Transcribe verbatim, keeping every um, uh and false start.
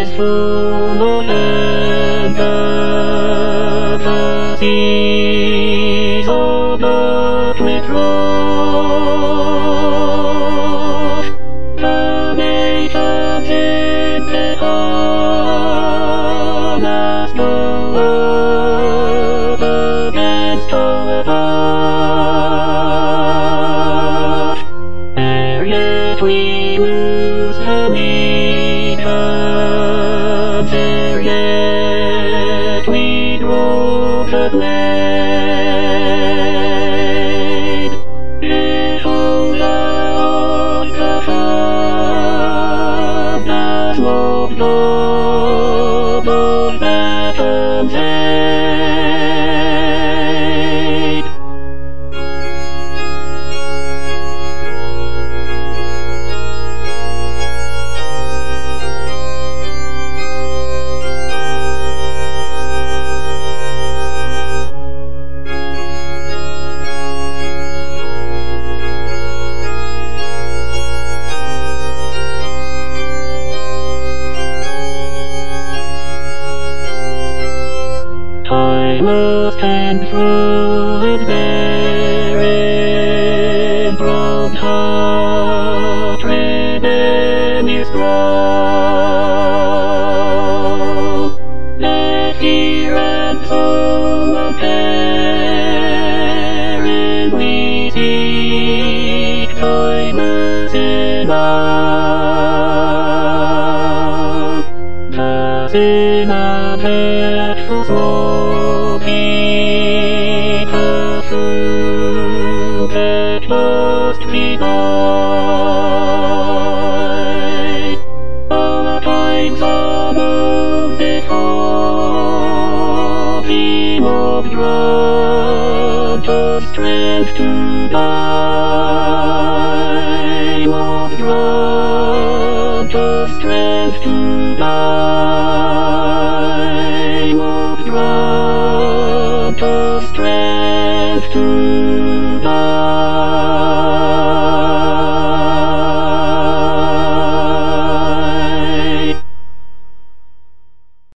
is full of land, the seas are dark with rush. The nations in the harness go up against our rush. Ere yet we lose the legions, ere yet we drove the blade, Jehovah on the front as love noble battles aid. I will stand through and bear in broken heart, rebellious growl. Let fear and sorrow peril we seek thy mercy now. The sin of hateful soul keep a fruit that must be died. Our times are moved before thee, of grant us strength to die, of grant us strength to die, of grant us strength to